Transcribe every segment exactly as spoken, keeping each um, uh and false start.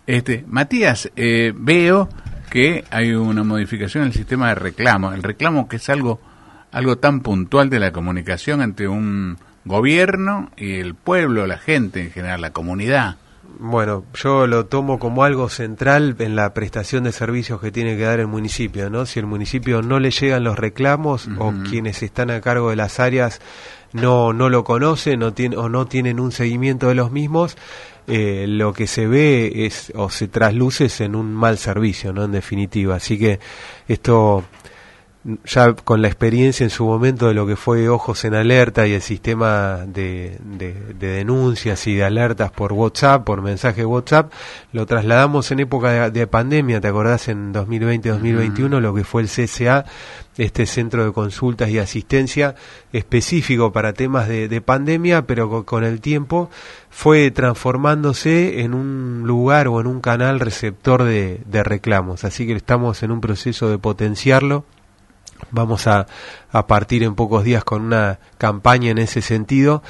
Este, Matías, eh, veo que hay una modificación en el sistema de reclamo. El reclamo que es algo, algo tan puntual de la comunicación entre un gobierno y el pueblo, la gente en general, la comunidad. Bueno, yo lo tomo como algo central en la prestación de servicios que tiene que dar el municipio, ¿no? Si el municipio no le llegan los reclamos, uh-huh, o quienes están a cargo de las áreas no no lo conocen no tiene, o no tienen un seguimiento de los mismos, eh, lo que se ve es o se trasluce es en un mal servicio, ¿no? En definitiva, así que esto, ya con la experiencia en su momento de lo que fue Ojos en Alerta y el sistema de, de, de denuncias y de alertas por WhatsApp, por mensaje WhatsApp, lo trasladamos en época de, de pandemia, ¿te acordás? En dos mil veinte dos mil veintiuno, lo que fue el C C A, este centro de consultas y asistencia específico para temas de, de pandemia, pero con, con el tiempo fue transformándose en un lugar o en un canal receptor de, de reclamos, así que estamos en un proceso de potenciarlo. Vamos a, a partir en pocos días con una campaña en ese sentido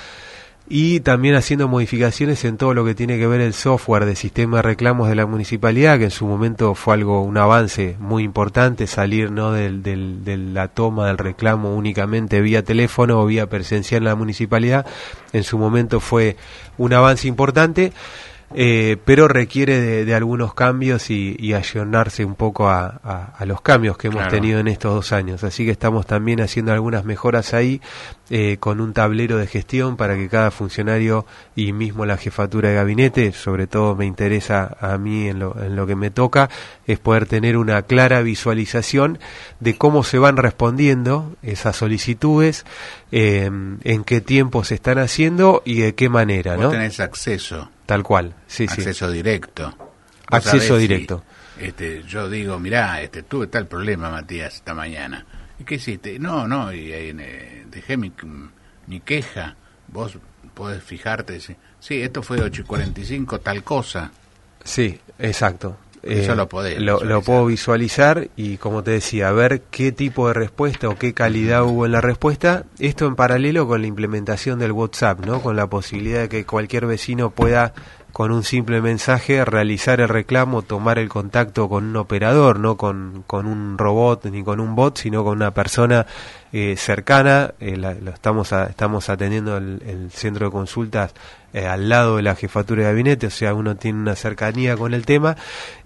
y también haciendo modificaciones en todo lo que tiene que ver el software de sistema de reclamos de la municipalidad, que en su momento fue algo, un avance muy importante, salir, ¿no?, del, del, de la toma del reclamo únicamente vía teléfono o vía presencial en la municipalidad. En su momento fue un avance importante. Eh, pero requiere de, de algunos cambios y, y ayornarse un poco a, a, a los cambios que hemos claro. tenido en estos dos años. Así que estamos también haciendo algunas mejoras ahí, eh, con un tablero de gestión para que cada funcionario y mismo la jefatura de gabinete, sobre todo me interesa a mí en lo, en lo que me toca, es poder tener una clara visualización de cómo se van respondiendo esas solicitudes, eh, en qué tiempo se están haciendo y de qué manera, ¿no? Vos tenés acceso. Tal cual, sí, acceso sí. directo. Acceso directo. Si, este, yo digo, mirá, este, tuve tal problema, Matías, esta mañana. ¿Y qué hiciste? No, no, y, y eh, dejé mi, mi queja. Vos podés fijarte, sí, sí, esto fue de ocho y cuarenta y cinco, tal cosa. Sí, exacto. Eso eh, lo podés lo, lo puedo visualizar y, como te decía, ver qué tipo de respuesta o qué calidad hubo en la respuesta. Esto en paralelo con la implementación del WhatsApp, ¿no? Con la posibilidad de que cualquier vecino pueda, con un simple mensaje, realizar el reclamo, tomar el contacto con un operador, no con, con un robot ni con un bot, sino con una persona eh, cercana. Eh, la, lo estamos a, estamos atendiendo el, el centro de consultas eh, al lado de la jefatura de gabinete, o sea, uno tiene una cercanía con el tema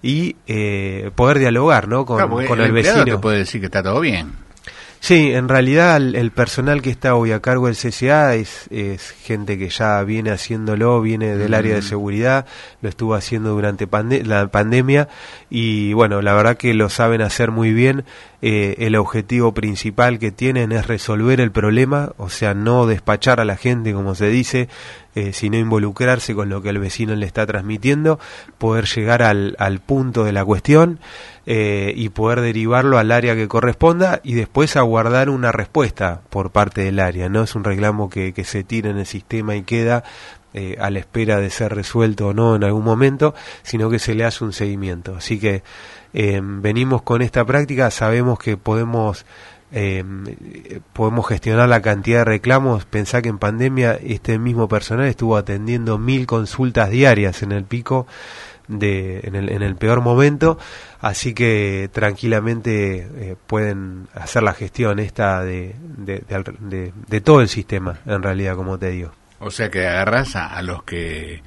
y eh, poder dialogar, ¿no? Con, claro, con el, el vecino. vecino. Te puede decir que está todo bien. Sí, en realidad el, el personal que está hoy a cargo del C C A es, es gente que ya viene haciéndolo, viene del mm. área de seguridad, lo estuvo haciendo durante pande- la pandemia y bueno, la verdad que lo saben hacer muy bien. Eh, el objetivo principal que tienen es resolver el problema, o sea, no despachar a la gente, como se dice, eh, sino involucrarse con lo que el vecino le está transmitiendo, poder llegar al, al punto de la cuestión eh, y poder derivarlo al área que corresponda y después aguardar una respuesta por parte del área. No es un reclamo que, que se tira en el sistema y queda eh, a la espera de ser resuelto o no en algún momento, sino que se le hace un seguimiento. Así que eh, venimos con esta práctica, sabemos que podemos eh, podemos gestionar la cantidad de reclamos. Pensá que en pandemia este mismo personal estuvo atendiendo mil consultas diarias en el pico de en el en el peor momento, así que tranquilamente eh, pueden hacer la gestión esta de de, de de de todo el sistema, en realidad, como te digo. O sea que agarrás a, a los que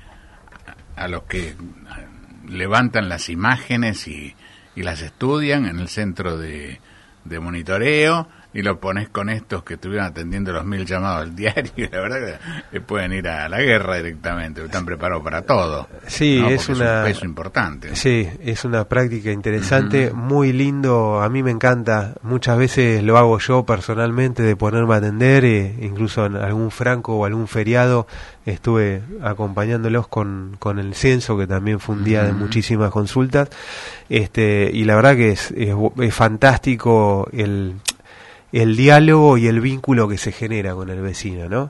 a los que levantan las imágenes y, y las estudian en el centro de, de monitoreo y lo pones con estos que estuvieron atendiendo los mil llamados al diario y la verdad que pueden ir a la guerra directamente, están preparados para todo. Sí, ¿no? es una, es un peso importante. Sí, es una práctica interesante, uh-huh. muy lindo, a mí me encanta, muchas veces lo hago yo personalmente de ponerme a atender, eh, incluso en algún franco o algún feriado estuve acompañándolos con, con el censo, que también fue un día uh-huh. de muchísimas consultas, este y la verdad que es, es, es fantástico el el diálogo y el vínculo que se genera con el vecino, ¿no?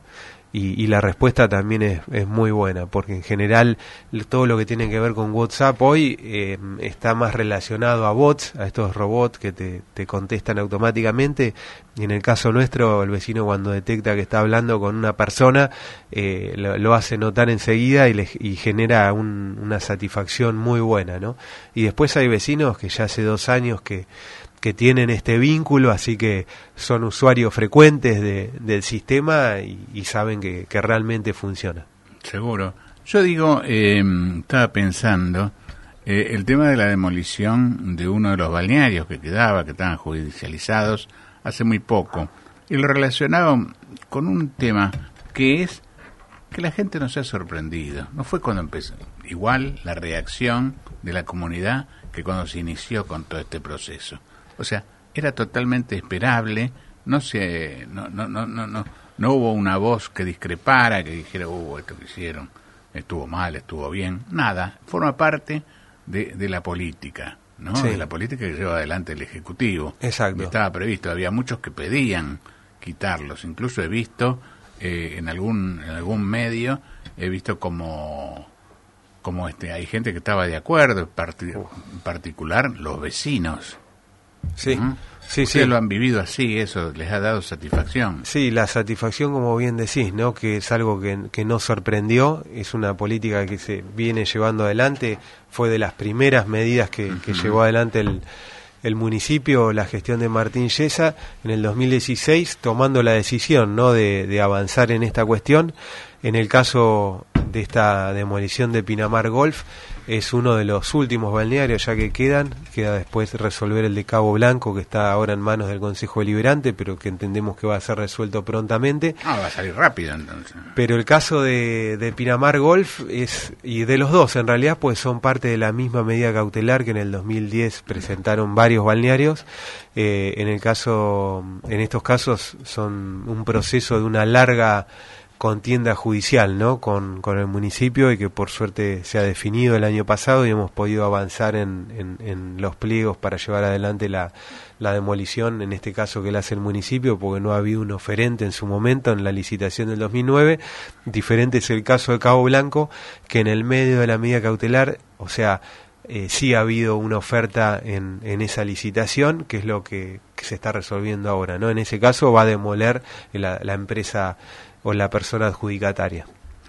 Y, y la respuesta también es, es muy buena, porque en general todo lo que tiene que ver con WhatsApp hoy eh, está más relacionado a bots, a estos robots que te, te contestan automáticamente, y en el caso nuestro el vecino cuando detecta que está hablando con una persona eh, lo, lo hace notar enseguida y, le, y genera un, una satisfacción muy buena, ¿no? Y después hay vecinos que ya hace dos años que que tienen este vínculo, así que son usuarios frecuentes de, del sistema y, y saben que, que realmente funciona. Seguro. Yo digo, eh, estaba pensando, eh, el tema de la demolición de uno de los balnearios que quedaba, que estaban judicializados hace muy poco, y lo relacionaba con un tema que es que la gente no se ha sorprendido. No fue cuando empezó, igual la reacción de la comunidad que cuando se inició con todo este proceso. O sea, era totalmente esperable, no se, no, no, no, no, no, no hubo una voz que discrepara, que dijera, uh, esto que hicieron estuvo mal, estuvo bien, nada, forma parte de, de la política, ¿no? Sí. De la política que lleva adelante el Ejecutivo. Exacto. Estaba previsto, había muchos que pedían quitarlos, incluso he visto eh, en algún, en algún medio, he visto como, como este, hay gente que estaba de acuerdo, en particular los vecinos. Sí, ¿Mm? sí, Ustedes sí. lo han vivido así, eso les ha dado satisfacción. Sí, la satisfacción, como bien decís, ¿no? Que es algo que, que nos sorprendió, es una política que se viene llevando adelante, fue de las primeras medidas que, que uh-huh. llevó adelante el, el municipio, la gestión de Martín Yesa, en el dos mil dieciséis, tomando la decisión, ¿no? de, de avanzar en esta cuestión. En el caso de esta demolición de Pinamar Golf, es uno de los últimos balnearios ya que quedan, queda después resolver el de Cabo Blanco, que está ahora en manos del Consejo Deliberante, pero que entendemos que va a ser resuelto prontamente. Ah, va a salir rápido entonces. Pero el caso de, de Pinamar Golf es, y de los dos en realidad, pues son parte de la misma medida cautelar que en el dos mil diez presentaron varios balnearios. Eh, en el caso, en estos casos son un proceso de una larga contienda judicial, ¿no? Con, con el municipio, y que por suerte se ha definido el año pasado y hemos podido avanzar en, en, en los pliegos para llevar adelante la, la demolición, en este caso que la hace el municipio, porque no ha habido un oferente en su momento en la licitación del dos mil nueve. Diferente es el caso de Cabo Blanco, que en el medio de la medida cautelar, o sea, eh, sí ha habido una oferta en, en esa licitación, que es lo que, que se está resolviendo ahora, ¿no? En ese caso va a demoler la, la empresa o la persona adjudicataria.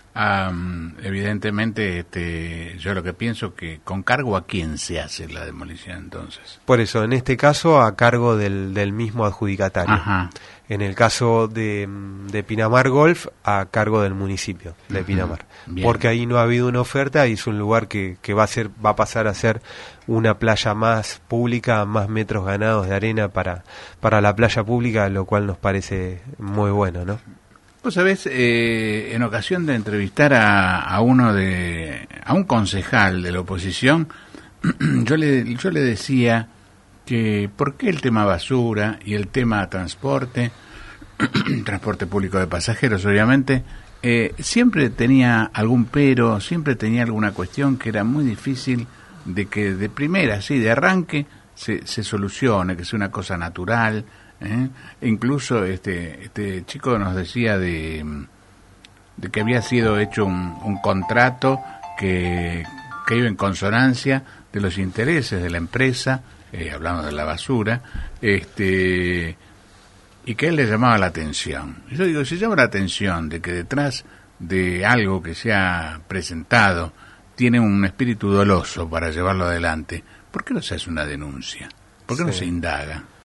Um, evidentemente, este, yo lo que pienso que con cargo a quién se hace la demolición entonces. Por eso, en este caso a cargo del, del mismo adjudicatario. Ajá. En el caso de, de Pinamar Golf, a cargo del municipio de uh-huh. Pinamar. Bien. Porque ahí no ha habido una oferta y es un lugar que, que va a ser, va a pasar a ser una playa más pública, más metros ganados de arena para, para la playa pública, lo cual nos parece muy bueno, ¿no? Vos sabés, eh, en ocasión de entrevistar a, a uno de, a un concejal de la oposición, yo le, yo le decía que por qué el tema basura y el tema transporte, transporte público de pasajeros, obviamente, eh, siempre tenía algún pero, siempre tenía alguna cuestión que era muy difícil de que de primera, así de arranque, se, se solucione, que sea una cosa natural. ¿Eh? Incluso este este chico nos decía de, de que había sido hecho un, un contrato que, que iba en consonancia de los intereses de la empresa, eh, hablando de la basura, este y que él le llamaba la atención. Yo digo, si llama la atención de que detrás de algo que se ha presentado tiene un espíritu doloso para llevarlo adelante, ¿por qué no se hace una denuncia? ¿Por qué sí. no se indaga?